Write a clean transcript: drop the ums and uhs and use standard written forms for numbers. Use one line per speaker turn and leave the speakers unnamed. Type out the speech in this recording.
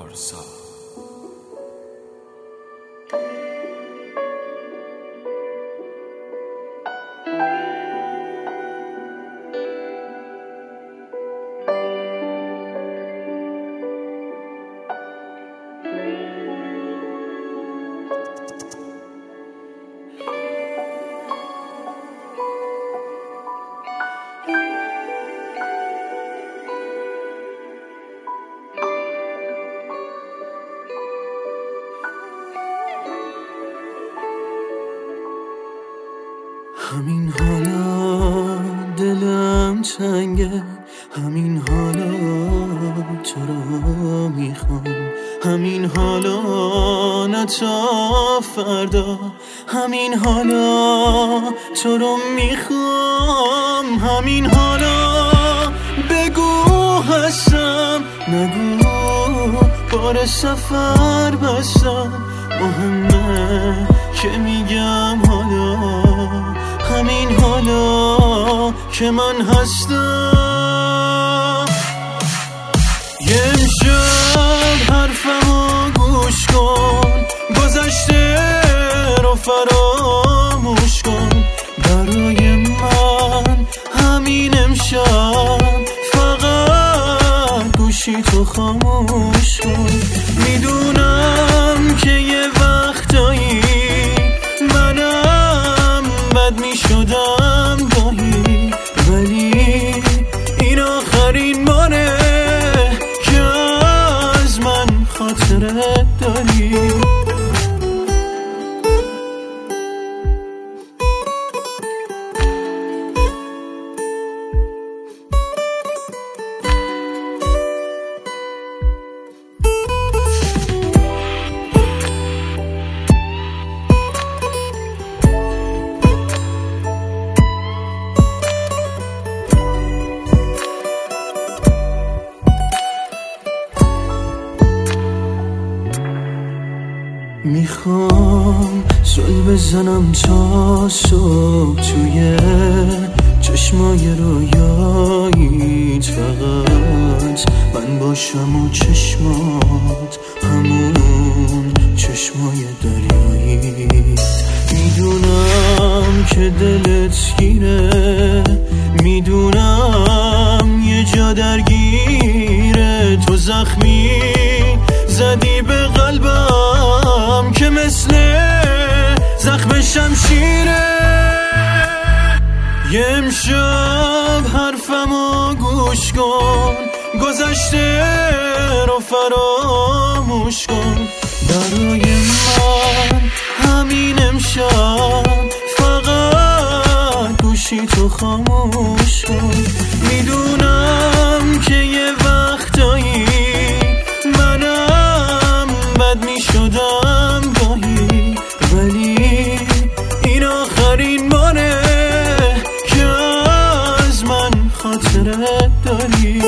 پارسا.
همین حالا دلم تنگه، همین حالا تو رو میخوام، همین حالا نه تا فردا، همین حالا تو رو میخوام، همین حالا بگو هستم، نگو بار سفر بستم، مهمه که میگم حالا، همین حالا که من هستم. یه امشب حرفمو گوش کن، گذشته رو فراموش کن، برای من همین امشب فقط گوشی تو خاموش کن. میدونم که یه وقتایی منم بد میشدم گاهی، ولی این آخرین باره که از من خاطرت داری. میخوام زل بزنم تا صبح توی چشمای رویاییت، فقط من باشم و چشمات همون چشمای دریاییت. میدونم که دلت گیره، میدونم یه جا درگیره، تو زخمی زدی به قلبم که مثل زخم شمشیره. یه امشب حرفمو گوش کن، گذشته رو فراموش کن، برای من همین امشب فقط گوشی تو خاموش کن. میدونم که یه وقتایی منم بد میشدم گاهی، ولی این آخرین باره که از من خاطرت داری.